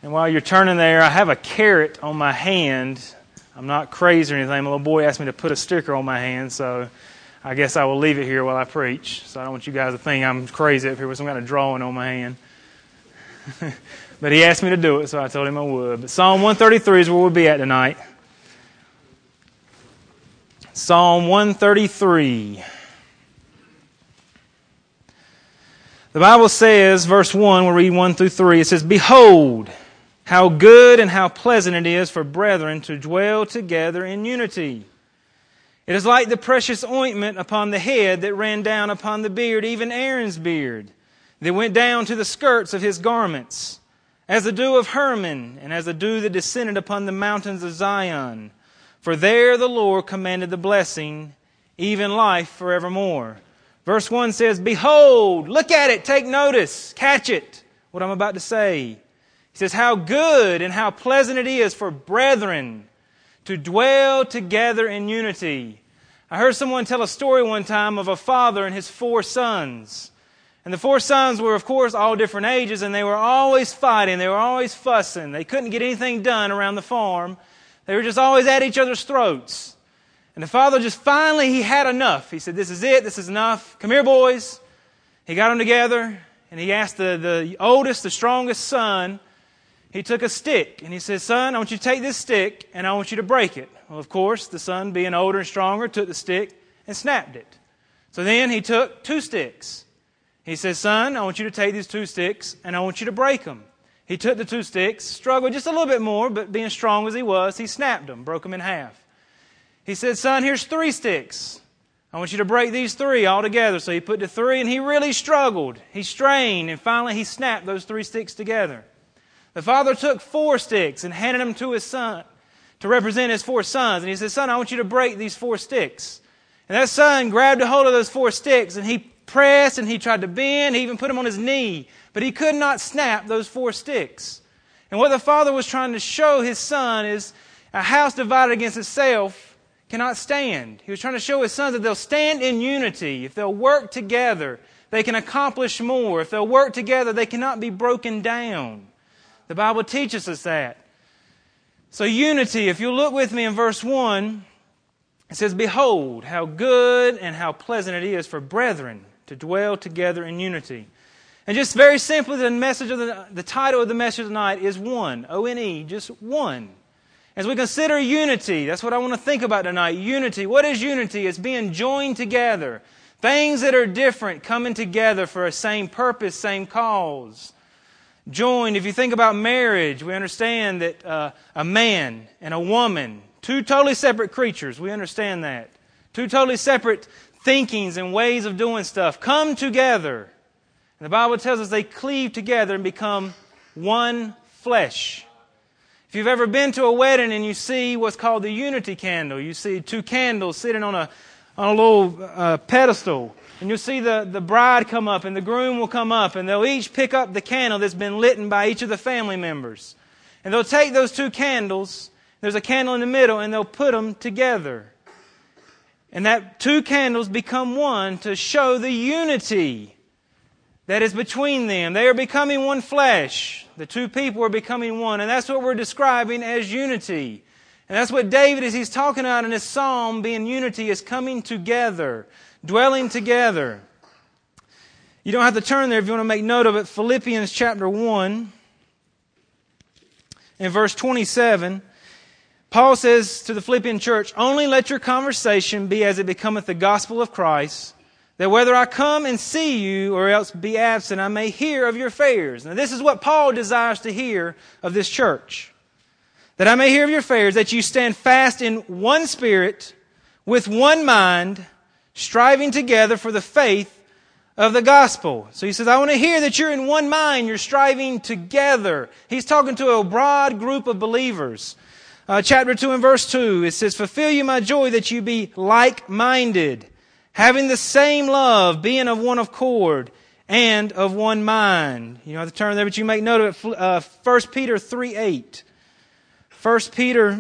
And while you're turning there, I have a carrot on my hand. I'm not crazy or anything. My little boy asked me to put a sticker on my hand, so I guess I will leave it here while I preach. So I don't want you guys to think I'm crazy up here with some kind of drawing on my hand. But he asked me to do it, so I told him I would. But Psalm 133 is where we'll be at tonight. Psalm 133. The Bible says, verse 1, we'll read 1 through 3. It says, "Behold, how good and how pleasant it is for brethren to dwell together in unity. It is like the precious ointment upon the head that ran down upon the beard, even Aaron's beard, that went down to the skirts of his garments, as the dew of Hermon, and as the dew that descended upon the mountains of Zion. For there the Lord commanded the blessing, even life forevermore." Verse 1 says, "Behold," look at it, take notice, catch it, what I'm about to say. He says, "How good and how pleasant it is for brethren to dwell together in unity." I heard someone tell a story one time of a father and his 4 sons. And the 4 sons were, of course, all different ages, and they were always fighting. They were always fussing. They couldn't get anything done around the farm. They were just always at each other's throats. And the father just finally, he had enough. He said, "This is it. This is enough. Come here, boys." He got them together, and he asked the oldest, the strongest son, he took a stick, and he said, "Son, I want you to take this stick, and I want you to break it." Well, of course, the son, being older and stronger, took the stick and snapped it. So then he took 2 sticks. He said, "Son, I want you to take these 2 sticks, and I want you to break them." He took the 2 sticks, struggled just a little bit more, but being strong as he was, he snapped them, broke them in half. He said, "Son, here's 3 sticks. I want you to break these 3 all together." So he put the 3, and he really struggled. He strained, and finally he snapped those 3 sticks together. The father took 4 sticks and handed them to his son to represent his 4 sons. And he said, "Son, I want you to break these 4 sticks." And that son grabbed a hold of those 4 sticks, and he pressed, and he tried to bend. He even put them on his knee. But he could not snap those 4 sticks. And what the father was trying to show his son is a house divided against itself cannot stand. He was trying to show his sons that they'll stand in unity. If they'll work together, they can accomplish more. If they'll work together, they cannot be broken down. The Bible teaches us that. So unity, if you look with me in verse 1, it says, "Behold, how good and how pleasant it is for brethren to dwell together in unity." And just very simply, the title of the message tonight is one, O-N-E, just one. As we consider unity, that's what I want to think about tonight. Unity. What is unity? It's being joined together. Things that are different coming together for a same purpose, same cause. Joined. If you think about marriage, we understand that a man and a woman, 2 totally separate creatures, we understand that. 2 totally separate thinkings and ways of doing stuff come together. And the Bible tells us they cleave together and become one flesh. If you've ever been to a wedding and you see what's called the unity candle, you see 2 candles sitting on a little pedestal, and you'll see the bride come up and the groom will come up, and they'll each pick up the candle that's been lit by each of the family members. And they'll take those 2 candles, there's a candle in the middle, and they'll put them together. And that 2 candles become one to show the unity that is between them. They are becoming one flesh. The 2 people are becoming one. And that's what we're describing as unity. And that's what David, as he's talking about in his psalm, being unity, is coming together, dwelling together. You don't have to turn there if you want to make note of it. Philippians chapter 1, in verse 27, Paul says to the Philippian church, "Only let your conversation be as it becometh the gospel of Christ, that whether I come and see you or else be absent, I may hear of your affairs." Now this is what Paul desires to hear of this church. "That I may hear of your affairs, that you stand fast in one spirit, with one mind, striving together for the faith of the gospel." So he says, I want to hear that you're in one mind, you're striving together. He's talking to a broad group of believers. Chapter 2 and verse 2, it says, "Fulfill you my joy that you be like-minded, having the same love, being of one accord, and of one mind." You don't have to turn there, but you make note of it. 1 Peter 3:8. 1 Peter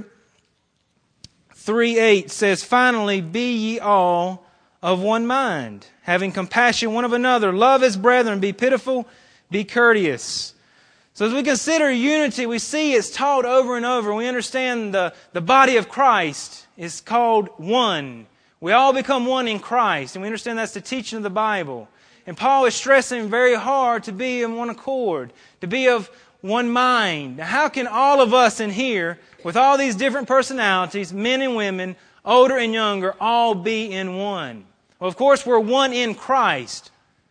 3:8 says, "Finally, be ye all of one mind, having compassion one of another. Love as brethren, be pitiful, be courteous." So as we consider unity, we see it's taught over and over. We understand the body of Christ is called one. We all become one in Christ, and we understand that's the teaching of the Bible. And Paul is stressing very hard to be in one accord, to be of one mind. Now, how can all of us in here, with all these different personalities, men and women, older and younger, all be in one? Well, of course, we're one in Christ,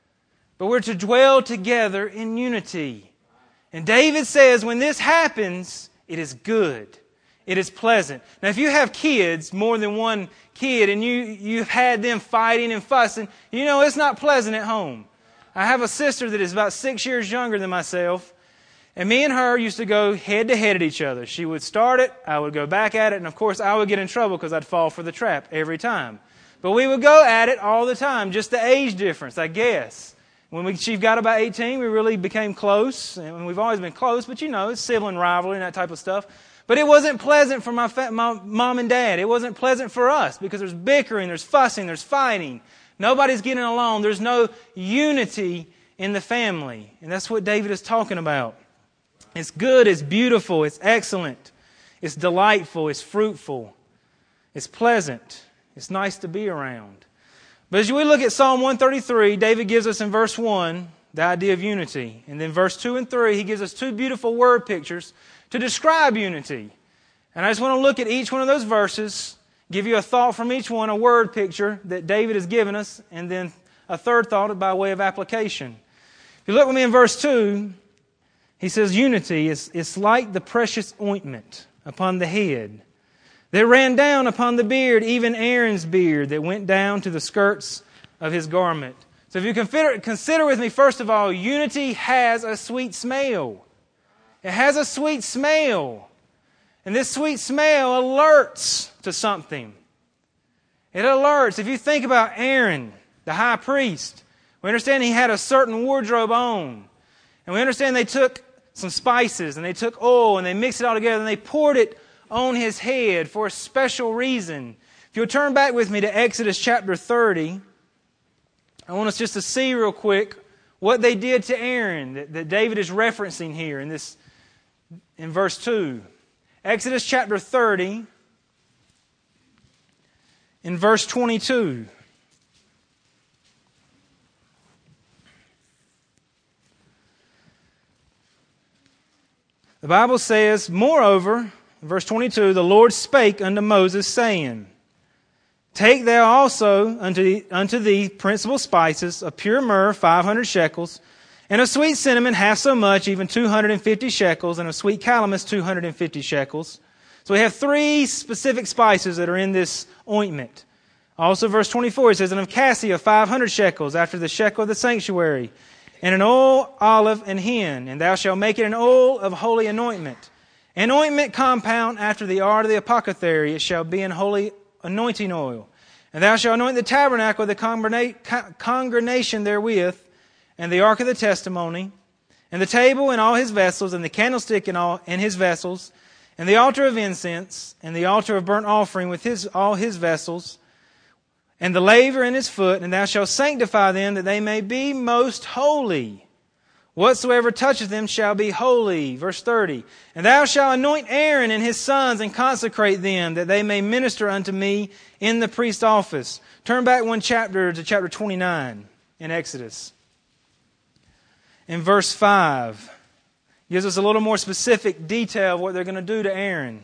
but we're to dwell together in unity. And David says when this happens, it is good. It is pleasant. Now, if you have kids, more than one kid, and you've had them fighting and fussing, you know it's not pleasant at home. I have a sister that is about 6 years younger than myself, and me and her used to go head to head at each other. She would start it, I would go back at it, and of course I would get in trouble because I'd fall for the trap every time. But we would go at it all the time, just the age difference, I guess. When she got about 18, we really became close, and we've always been close, but you know, it's sibling rivalry and that type of stuff. But it wasn't pleasant for my mom and dad. It wasn't pleasant for us because there's bickering, there's fussing, there's fighting. Nobody's getting along. There's no unity in the family. And that's what David is talking about. It's good, it's beautiful, it's excellent, it's delightful, it's fruitful, it's pleasant, it's nice to be around. But as we look at Psalm 133, David gives us in verse 1 the idea of unity. And then verse 2 and 3, he gives us two beautiful word pictures to describe unity. And I just want to look at each one of those verses, give you a thought from each one, a word picture that David has given us, and then a third thought by way of application. If you look with me in verse 2, he says unity is like the precious ointment upon the head that ran down upon the beard, even Aaron's beard that went down to the skirts of his garment. So if you consider with me, first of all, unity has a sweet smell. It has a sweet smell. And this sweet smell alerts to something. It alerts. If you think about Aaron, the high priest, we understand he had a certain wardrobe on. And we understand they took some spices and they took oil and they mixed it all together and they poured it on his head for a special reason. If you'll turn back with me to Exodus chapter 30, I want us just to see real quick what they did to Aaron that David is referencing here in verse 2. Exodus chapter 30, in verse 22. The Bible says, moreover, in verse 22, the Lord spake unto Moses, saying, take thou also unto thee principal spices, of pure myrrh 500 shekels, and of sweet cinnamon half so much, even 250 shekels, and of sweet calamus 250 shekels. So we have three specific spices that are in this ointment. Also verse 24, it says, and of cassia 500 shekels, after the shekel of the sanctuary, and an oil, olive, and hin, and thou shalt make it an oil of holy anointment. An ointment compound after the art of the apothecary, it shall be an holy anointing oil. And thou shalt anoint the tabernacle of the congregation therewith, and the ark of the testimony, and the table and all his vessels, and the candlestick and his vessels, and the altar of incense, and the altar of burnt offering with all his vessels, and the laver in his foot, and thou shalt sanctify them that they may be most holy. Whatsoever toucheth them shall be holy. Verse 30. And thou shalt anoint Aaron and his sons and consecrate them that they may minister unto me in the priest's office. Turn back one chapter to chapter 29 in Exodus. In verse 5, gives us a little more specific detail of what they're going to do to Aaron.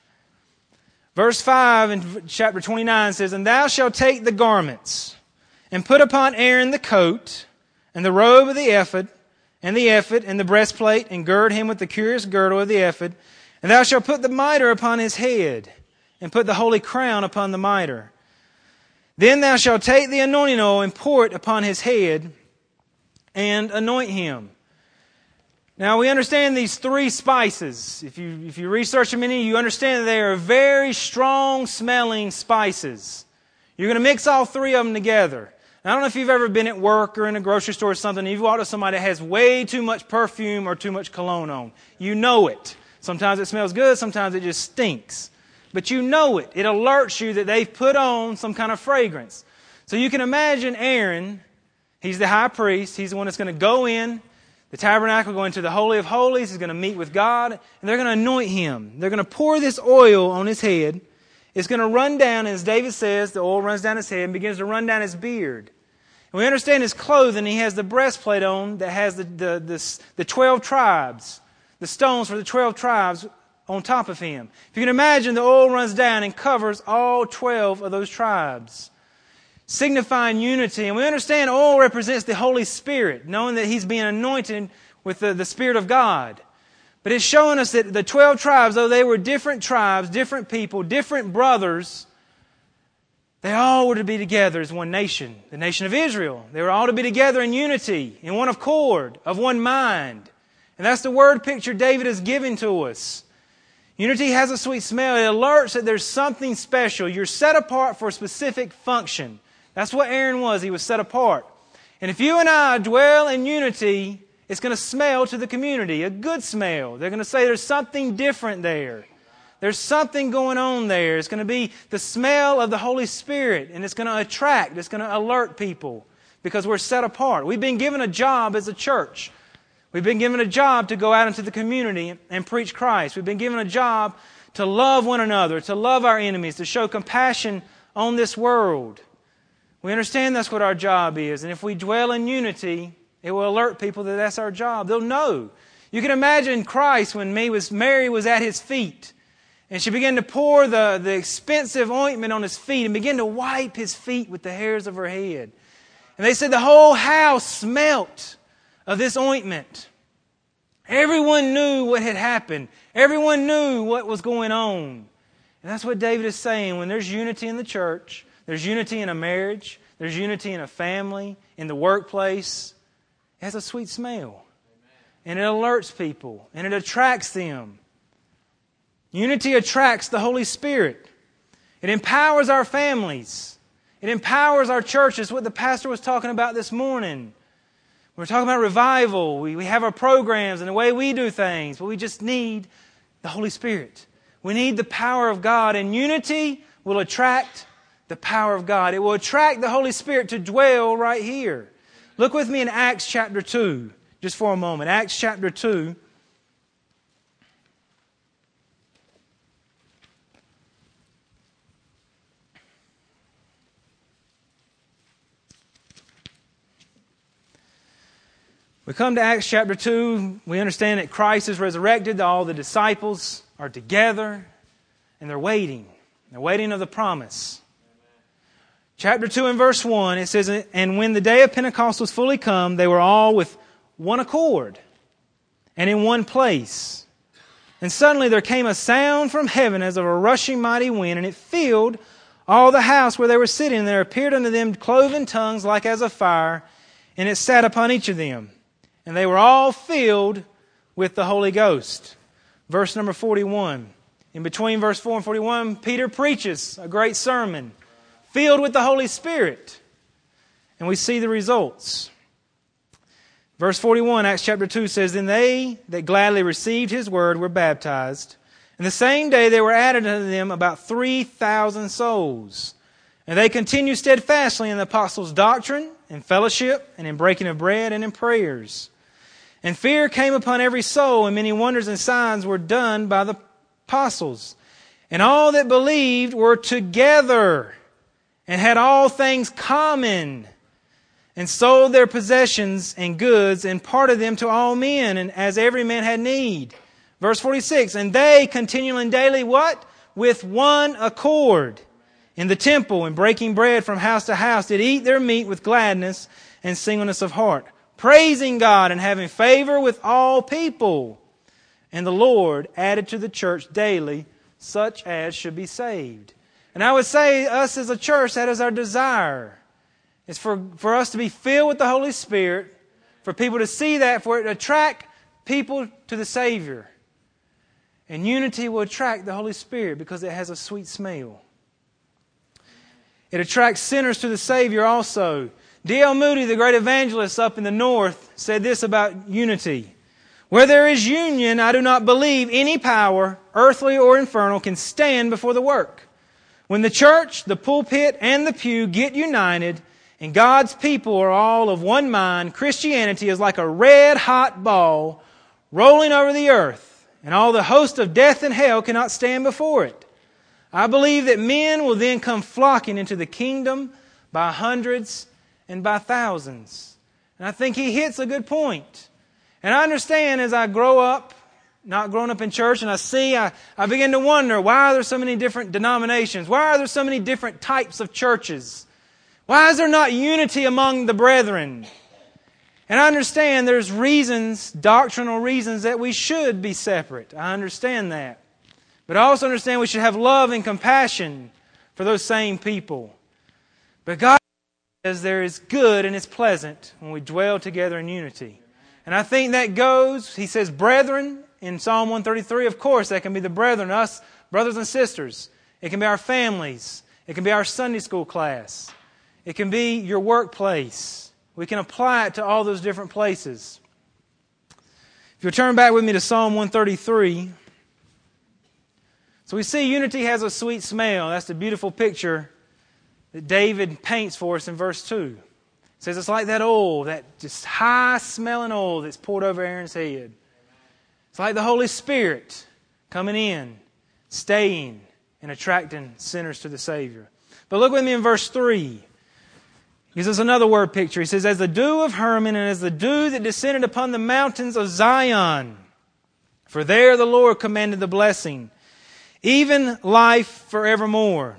Verse 5 in chapter 29 says, and thou shalt take the garments, and put upon Aaron the coat, and the robe of the ephod, and the breastplate, and gird him with the curious girdle of the ephod. And thou shalt put the mitre upon his head, and put the holy crown upon the mitre. Then thou shalt take the anointing oil, and pour it upon his head, and anoint him. Now we understand these three spices. If you research them any, you understand that they are very strong smelling spices. You're going to mix all three of them together. Now, I don't know if you've ever been at work or in a grocery store or something, and you've walked up to somebody that has way too much perfume or too much cologne on. You know it. Sometimes it smells good, sometimes it just stinks. But you know it. It alerts you that they've put on some kind of fragrance. So you can imagine Aaron, he's the high priest, he's the one that's going to go in The tabernacle going to the Holy of Holies. He's going to meet with God, and they're going to anoint him. They're going to pour this oil on his head. It's going to run down, as David says, the oil runs down his head and begins to run down his beard. And we understand his clothing. He has the breastplate on that has the 12 tribes, the stones for the 12 tribes on top of him. If you can imagine, the oil runs down and covers all 12 of those tribes, signifying unity. And we understand oil represents the Holy Spirit, knowing that he's being anointed with the Spirit of God. But it's showing us that the 12 tribes, though they were different tribes, different people, different brothers, they all were to be together as one nation, the nation of Israel. They were all to be together in unity, in one accord, of one mind. And that's the word picture David is giving to us. Unity has a sweet smell. It alerts that there's something special. You're set apart for a specific function. That's what Aaron was. He was set apart. And if you and I dwell in unity, it's going to smell to the community, a good smell. They're going to say there's something different there. There's something going on there. It's going to be the smell of the Holy Spirit, and it's going to attract, it's going to alert people because we're set apart. We've been given a job as a church. We've been given a job to go out into the community and preach Christ. We've been given a job to love one another, to love our enemies, to show compassion on this world. We understand that's what our job is, and if we dwell in unity, it will alert people that that's our job. They'll know. You can imagine Christ when Mary was at His feet. And she began to pour the expensive ointment on His feet and began to wipe His feet with the hairs of her head. And they said the whole house smelt of this ointment. Everyone knew what had happened. Everyone knew what was going on. And that's what David is saying. When there's unity in the church, there's unity in a marriage, there's unity in a family, in the workplace, it has a sweet smell. And it alerts people and it attracts them. Unity attracts the Holy Spirit. It empowers our families. It empowers our churches, what the pastor was talking about this morning. We're talking about revival. We have our programs and the way we do things, but we just need the Holy Spirit. We need the power of God, and unity will attract the power of God. It will attract the Holy Spirit to dwell right here. Look with me in Acts chapter 2, just for a moment. Acts chapter 2. We come to Acts chapter 2. We understand that Christ is resurrected. All the disciples are together and they're waiting. They're waiting of the promise. Chapter 2 and verse 1, it says, "And when the day of Pentecost was fully come, they were all with one accord and in one place. And suddenly there came a sound from heaven as of a rushing mighty wind, and it filled all the house where they were sitting. And there appeared unto them cloven tongues like as of fire, and it sat upon each of them. And they were all filled with the Holy Ghost." Verse number 41. In between verse 4 and 41, Peter preaches a great sermon, filled with the Holy Spirit. And we see the results. Verse 41, Acts chapter 2 says, "Then they that gladly received His word were baptized. And the same day there were added unto them about 3,000 souls. And they continued steadfastly in the apostles' doctrine, in fellowship, and in breaking of bread, and in prayers. And fear came upon every soul, and many wonders and signs were done by the apostles. And all that believed were together, and had all things common, and sold their possessions and goods, and parted them to all men, and as every man had need." Verse 46, "And they continuing daily," what? "With one accord in the temple, and breaking bread from house to house, did eat their meat with gladness and singleness of heart, praising God and having favor with all people. And the Lord added to the church daily such as should be saved." And I would say us as a church, that is our desire. It's for us to be filled with the Holy Spirit, for people to see that, for it to attract people to the Savior. And unity will attract the Holy Spirit because it has a sweet smell. It attracts sinners to the Savior also. D.L. Moody, the great evangelist up in the north, said this about unity. "Where there is union, I do not believe any power, earthly or infernal, can stand before the work. When the church, the pulpit, and the pew get united and God's people are all of one mind, Christianity is like a red-hot ball rolling over the earth, and all the host of death and hell cannot stand before it. I believe that men will then come flocking into the kingdom by hundreds and by thousands. And I think he hits a good point. And I understand as I grow up, not growing up in church, and I begin to wonder, why are there so many different denominations? Why are there so many different types of churches? Why is there not unity among the brethren? And I understand there's reasons, doctrinal reasons, that we should be separate. I understand that. But I also understand we should have love and compassion for those same people. But God says there is good and it's pleasant when we dwell together in unity. And I think that goes, he says, brethren, in Psalm 133, of course, that can be the brethren, us, brothers and sisters. It can be our families. It can be our Sunday school class. It can be your workplace. We can apply it to all those different places. If you'll turn back with me to Psalm 133. So we see unity has a sweet smell. That's the beautiful picture that David paints for us in verse 2. It says it's like that oil, that just high-smelling oil that's poured over Aaron's head. It's like the Holy Spirit coming in, staying, and attracting sinners to the Savior. But look with me in verse 3. He gives us another word picture. He says, as the dew of Hermon and as the dew that descended upon the mountains of Zion. For there the Lord commanded the blessing, even life forevermore.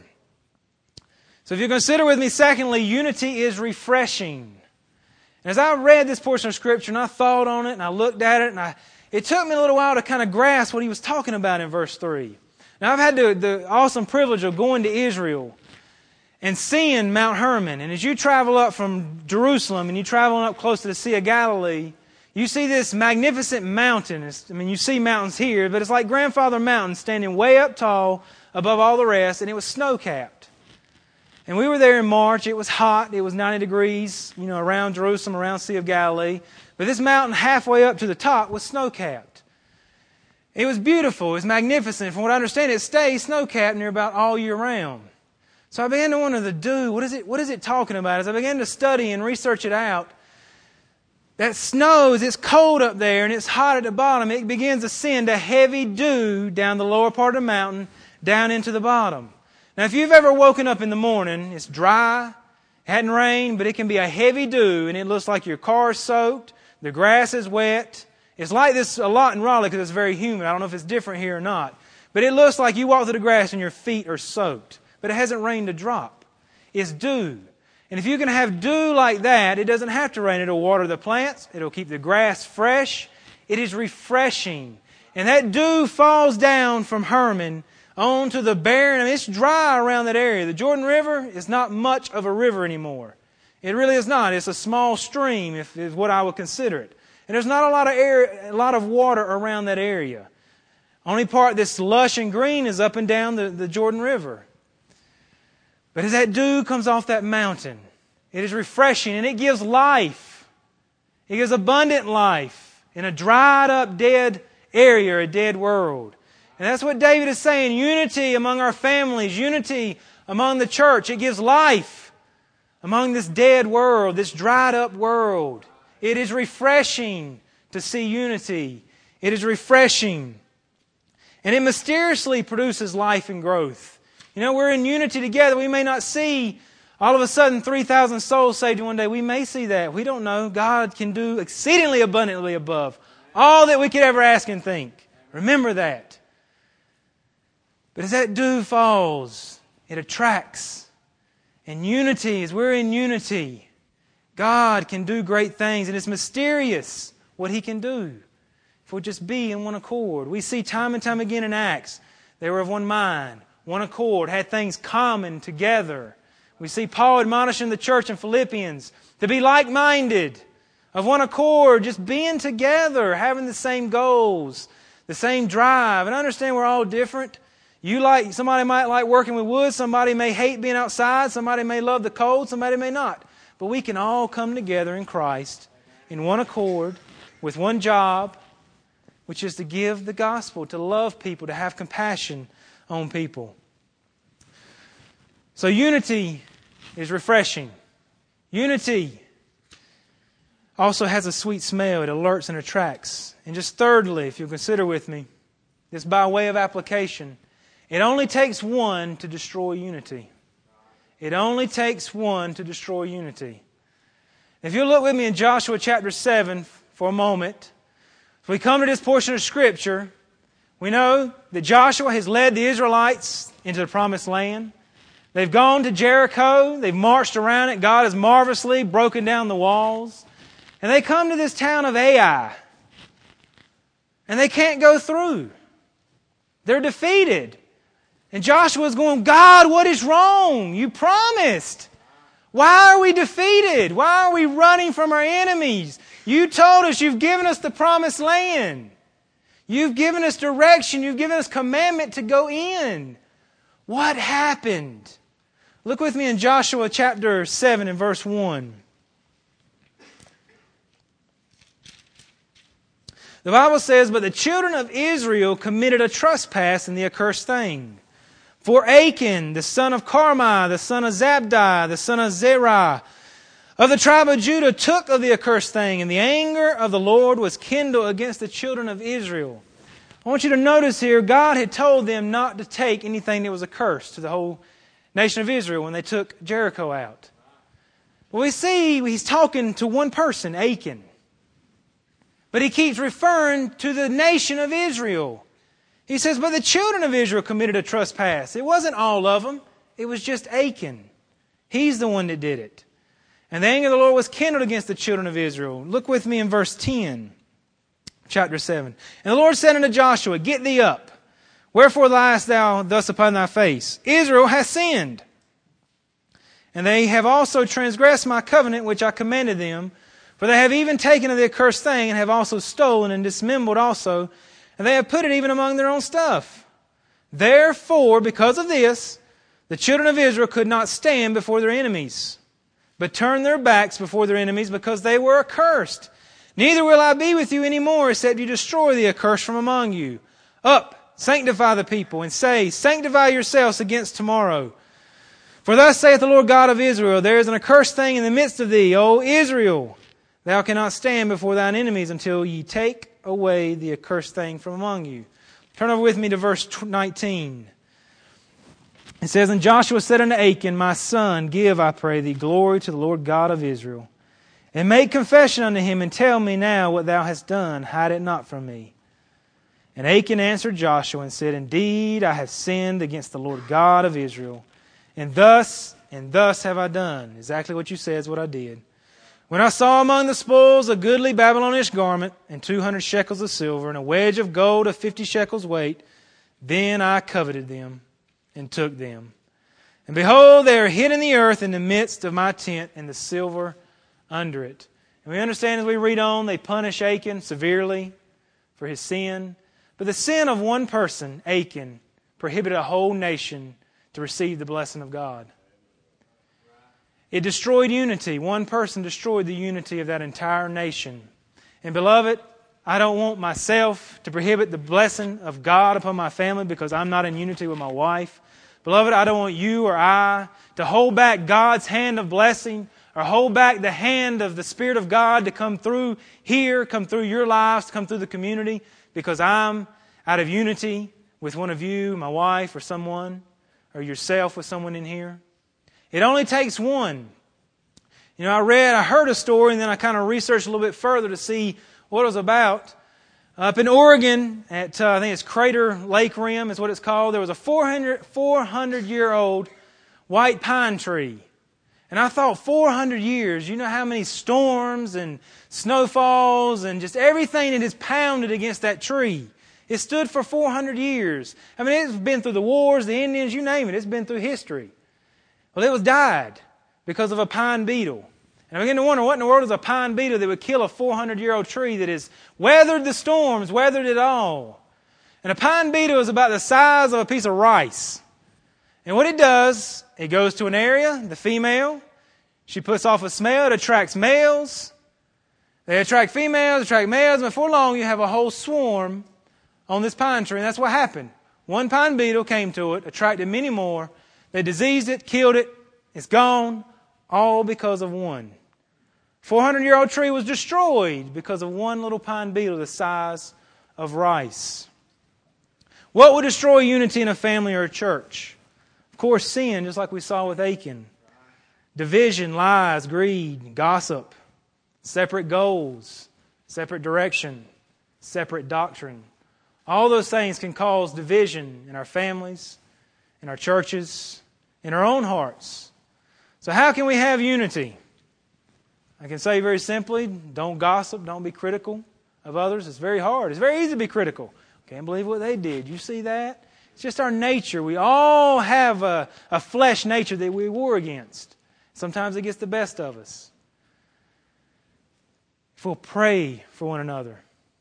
So if you consider with me, secondly, unity is refreshing. And as I read this portion of Scripture and I thought on it and I looked at it, and it took me a little while to kind of grasp what he was talking about in verse 3. Now I've had the awesome privilege of going to Israel and seeing Mount Hermon. And as you travel up from Jerusalem and you travel up close to the Sea of Galilee, you see this magnificent mountain. You see mountains here, but it's like Grandfather Mountain standing way up tall above all the rest, and it was snow-capped. And we were there in March. It was hot. It was 90 degrees, around Jerusalem, around Sea of Galilee. But this mountain halfway up to the top was snow-capped. It was beautiful. It was magnificent. From what I understand, it stays snow-capped near about all year round. So I began to wonder, the dew, what is it talking about? As I began to study and research it out, that snows, it's cold up there and it's hot at the bottom. It begins to send a heavy dew down the lower part of the mountain, down into the bottom. Now, if you've ever woken up in the morning, it's dry, it hadn't rained, but it can be a heavy dew, and it looks like your car is soaked, the grass is wet. It's like this a lot in Raleigh because it's very humid. I don't know if it's different here or not. But it looks like you walk through the grass and your feet are soaked. But it hasn't rained a drop. It's dew. And if you can have dew like that, it doesn't have to rain. It'll water the plants. It'll keep the grass fresh. It is refreshing. And that dew falls down from Hermon onto the barren. It's dry around that area. The Jordan River is not much of a river anymore. It really is not. It's a small stream, is what I would consider it. And there's not a lot of water around that area. Only part that's lush and green is up and down the Jordan River. But as that dew comes off that mountain, it is refreshing and it gives life. It gives abundant life in a dried up, dead area, a dead world. And that's what David is saying. Unity among our families, unity among the church. It gives life among this dead world, this dried up world. It is refreshing to see unity. It is refreshing. And it mysteriously produces life and growth. We're in unity together. We may not see all of a sudden 3,000 souls saved in one day. We may see that. We don't know. God can do exceedingly abundantly above all that we could ever ask and think. Remember that. But as that dew falls, it attracts. And unity, as we're in unity, God can do great things. And it's mysterious what He can do if we'll just be in one accord. We see time and time again in Acts, they were of one mind, one accord, had things common together. We see Paul admonishing the church in Philippians to be like-minded, of one accord, just being together, having the same goals, the same drive. And I understand we're all different. Somebody might like working with wood, somebody may hate being outside, somebody may love the cold, somebody may not. But we can all come together in Christ in one accord with one job, which is to give the gospel, to love people, to have compassion on people. So unity is refreshing. Unity also has a sweet smell. It alerts and attracts. And just thirdly, if you'll consider with me, this by way of application, it only takes one to destroy unity. It only takes one to destroy unity. If you'll look with me in Joshua chapter 7 for a moment, as we come to this portion of Scripture, we know that Joshua has led the Israelites into the promised land. They've gone to Jericho. They've marched around it. God has marvelously broken down the walls. And they come to this town of Ai. And they can't go through. They're defeated. And Joshua's going, God, what is wrong? You promised. Why are we defeated? Why are we running from our enemies? You told us you've given us the promised land. You've given us direction. You've given us commandment to go in. What happened? Look with me in Joshua chapter 7 and verse 1. The Bible says, but the children of Israel committed a trespass in the accursed thing. For Achan, the son of Carmi, the son of Zabdi, the son of Zerah, of the tribe of Judah, took of the accursed thing, and the anger of the Lord was kindled against the children of Israel. I want you to notice here, God had told them not to take anything that was accursed to the whole nation of Israel when they took Jericho out. Well, we see He's talking to one person, Achan. But He keeps referring to the nation of Israel. He says, but the children of Israel committed a trespass. It wasn't all of them. It was just Achan. He's the one that did it. And the anger of the Lord was kindled against the children of Israel. Look with me in verse 10, chapter 7. And the Lord said unto Joshua, get thee up. Wherefore liest thou thus upon thy face? Israel hath sinned. And they have also transgressed my covenant which I commanded them. For they have even taken of the accursed thing, and have also stolen and dismembered also, and they have put it even among their own stuff. Therefore, because of this, the children of Israel could not stand before their enemies, but turned their backs before their enemies, because they were accursed. Neither will I be with you any more, except you destroy the accursed from among you. Up, sanctify the people, and say, sanctify yourselves against tomorrow. For thus saith the Lord God of Israel, there is an accursed thing in the midst of thee, O Israel. Thou cannot stand before thine enemies until ye take away the accursed thing from among you. Turn over with me to verse 19. It says, and Joshua said unto Achan, my son, give, I pray thee, glory to the Lord God of Israel. And make confession unto him, and tell me now what thou hast done. Hide it not from me. And Achan answered Joshua and said, indeed, I have sinned against the Lord God of Israel. And thus have I done. Exactly what you said is what I did. When I saw among the spoils a goodly Babylonish garment, and 200 shekels of silver, and a wedge of gold of 50 shekels weight, then I coveted them, and took them. And behold, they are hid in the earth in the midst of my tent, and the silver under it. And we understand as we read on, they punish Achan severely for his sin. But the sin of one person, Achan, prohibited a whole nation to receive the blessing of God. It destroyed unity. One person destroyed the unity of that entire nation. And beloved, I don't want myself to prohibit the blessing of God upon my family because I'm not in unity with my wife. Beloved, I don't want you or I to hold back God's hand of blessing or hold back the hand of the Spirit of God to come through here, come through your lives, come through the community because I'm out of unity with one of you, my wife or someone, or yourself with someone in here. It only takes one. You know, I heard a story and then I kind of researched a little bit further to see what it was about. Up in Oregon, at I think it's Crater Lake Rim is what it's called, there was a 400-year-old white pine tree. And I thought 400 years, you know how many storms and snowfalls and just everything that is pounded against that tree. It stood for 400 years. I mean, it's been through the wars, the Indians, you name it. It's been through history. Well, it was died because of a pine beetle. And I begin to wonder, what in the world is a pine beetle that would kill a 400-year-old tree that has weathered the storms, weathered it all? And a pine beetle is about the size of a piece of rice. And what it does, it goes to an area, the female, she puts off a smell, it attracts males. They attract females, attract males, and before long you have a whole swarm on this pine tree. And that's what happened. One pine beetle came to it, attracted many more. They diseased it, killed it, it's gone. All because of one. 400-year-old tree was destroyed because of one little pine beetle the size of rice. What would destroy unity in a family or a church? Of course, sin, just like we saw with Achan. Division, lies, greed, gossip, separate goals, separate direction, separate doctrine. All those things can cause division in our families, in our churches, in our own hearts. So how can we have unity? I can say very simply, don't gossip, don't be critical of others. It's very hard. It's very easy to be critical. Can't believe what they did. You see that? It's just our nature. We all have a flesh nature that we war against. Sometimes it gets the best of us. If we'll pray for one another.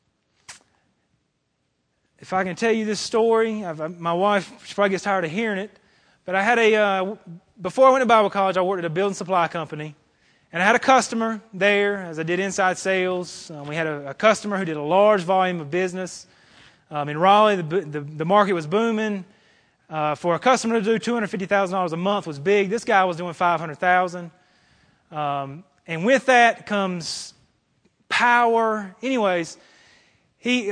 If I can tell you this story, my wife, she probably gets tired of hearing it, but I had before I went to Bible college, I worked at a building supply company. And I had a customer there, as I did inside sales. We had a customer who did a large volume of business. In Raleigh, the market was booming. For a customer to do $250,000 a month was big. This guy was doing $500,000. And with that comes power. Anyways, he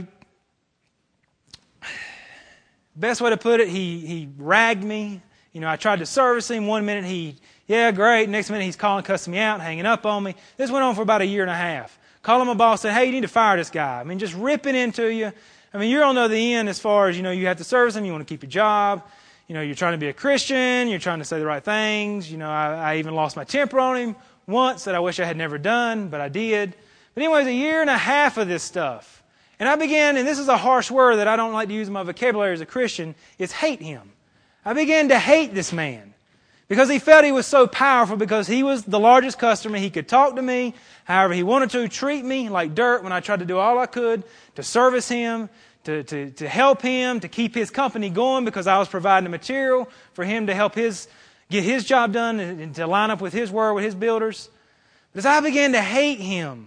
best way to put it, he ragged me. You know, I tried to service him. 1 minute yeah, great. Next minute he's calling, cussing me out, hanging up on me. This went on for about a year and a half. Calling my boss, saying, hey, you need to fire this guy. I mean, just ripping into you. I mean, you're on the other end as far as, you have to service him. You want to keep your job. You're trying to be a Christian. You're trying to say the right things. I even lost my temper on him once that I wish I had never done, but I did. But anyways, a year and a half of this stuff. And I began, and this is a harsh word that I don't like to use in my vocabulary as a Christian, is hate him. I began to hate this man. Because he felt he was so powerful, because he was the largest customer. He could talk to me however he wanted to, treat me like dirt when I tried to do all I could to service him, to help him, to keep his company going, because I was providing the material for him to help get his job done and to line up with his word, with his builders. But as I began to hate him,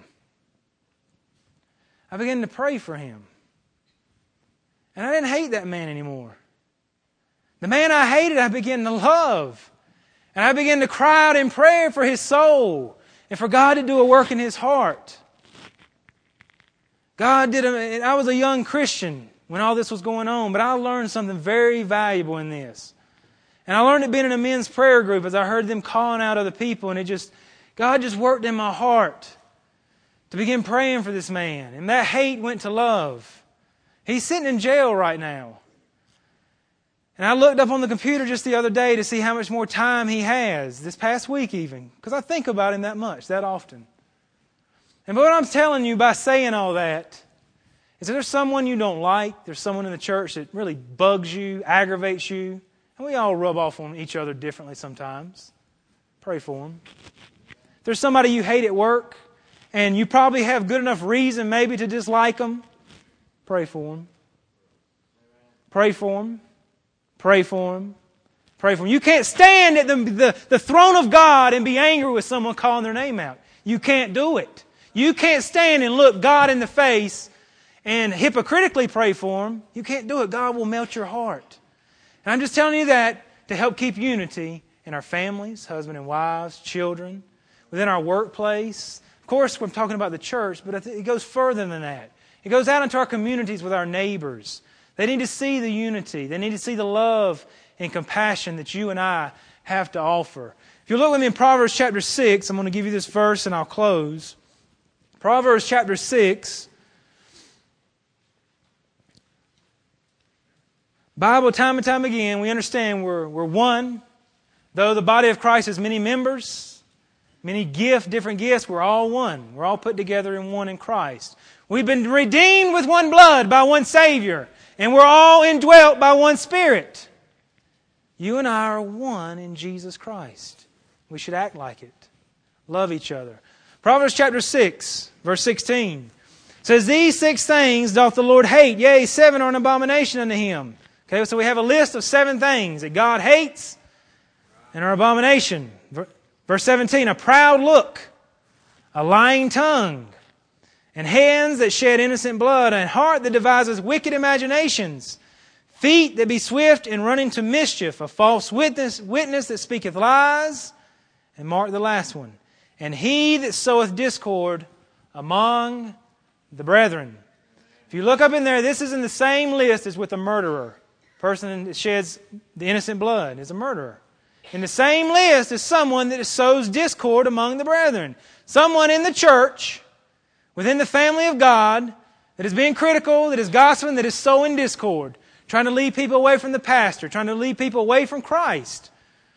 I began to pray for him. And I didn't hate that man anymore. The man I hated, I began to love. And I began to cry out in prayer for his soul and for God to do a work in his heart. I was a young Christian when all this was going on, but I learned something very valuable in this. And I learned it being in a men's prayer group as I heard them calling out other people, and God just worked in my heart to begin praying for this man. And that hate went to love. He's sitting in jail right now. And I looked up on the computer just the other day to see how much more time he has, this past week even, because I think about him that much, that often. And what I'm telling you by saying all that is that there's someone you don't like, there's someone in the church that really bugs you, aggravates you, and we all rub off on each other differently sometimes. Pray for them. There's somebody you hate at work, and you probably have good enough reason maybe to dislike them. Pray for them. Pray for them. Pray for them. Pray for them. You can't stand at the throne of God and be angry with someone calling their name out. You can't do it. You can't stand and look God in the face and hypocritically pray for them. You can't do it. God will melt your heart. And I'm just telling you that to help keep unity in our families, husband and wives, children, within our workplace. Of course, we're talking about the church, but it goes further than that. It goes out into our communities with our neighbors. They need to see the unity. They need to see the love and compassion that you and I have to offer. If you look with me in Proverbs chapter 6, I'm going to give you this verse and I'll close. Proverbs chapter 6. Bible, time and time again, we understand we're one. Though the body of Christ has many members, many different gifts, we're all one. We're all put together in one in Christ. We've been redeemed with one blood by one Savior. And we're all indwelt by one Spirit. You and I are one in Jesus Christ. We should act like it. Love each other. Proverbs chapter 6, verse 16 says, these 6 things doth the Lord hate. Yea, 7 are an abomination unto Him. Okay, so we have a list of 7 things that God hates and are abomination. Verse 17, a proud look, a lying tongue, and hands that shed innocent blood, and heart that devises wicked imaginations, feet that be swift in running to mischief, a false witness that speaketh lies, And mark the last one. And he that soweth discord among the brethren. If you look up in there, this is in the same list as with a murderer. Person that sheds the innocent blood is a murderer. In the same list is someone that sows discord among the brethren. Someone in the church, within the family of God, that is being critical, that is gossiping, that is sowing discord. Trying to lead people away from the pastor. Trying to lead people away from Christ.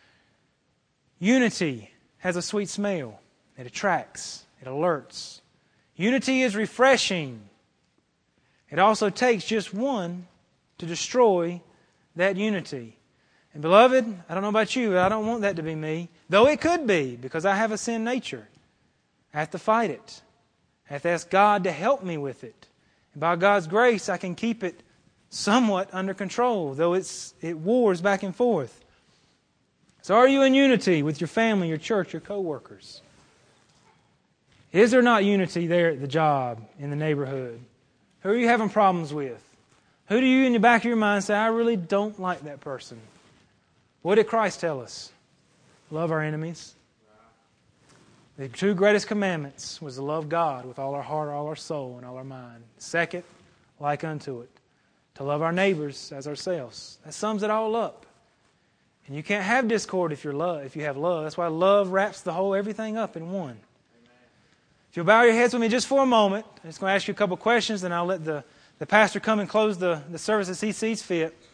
Unity has a sweet smell. It attracts. It alerts. Unity is refreshing. It also takes just one to destroy that unity. And beloved, I don't know about you, but I don't want that to be me. Though it could be, because I have a sin nature. I have to fight it. I have to ask God to help me with it. And by God's grace, I can keep it somewhat under control, though it wars back and forth. So are you in unity with your family, your church, your co-workers? Is there not unity there at the job, in the neighborhood? Who are you having problems with? Who do you in the back of your mind say, I really don't like that person? What did Christ tell us? Love our enemies. The two greatest commandments was to love God with all our heart, all our soul, and all our mind. Second, like unto it, to love our neighbors as ourselves. That sums it all up. And you can't have discord if you have love. That's why love wraps everything up in one. If you'll bow your heads with me just for a moment, I'm just going to ask you a couple questions, then I'll let the pastor come and close the service as he sees fit.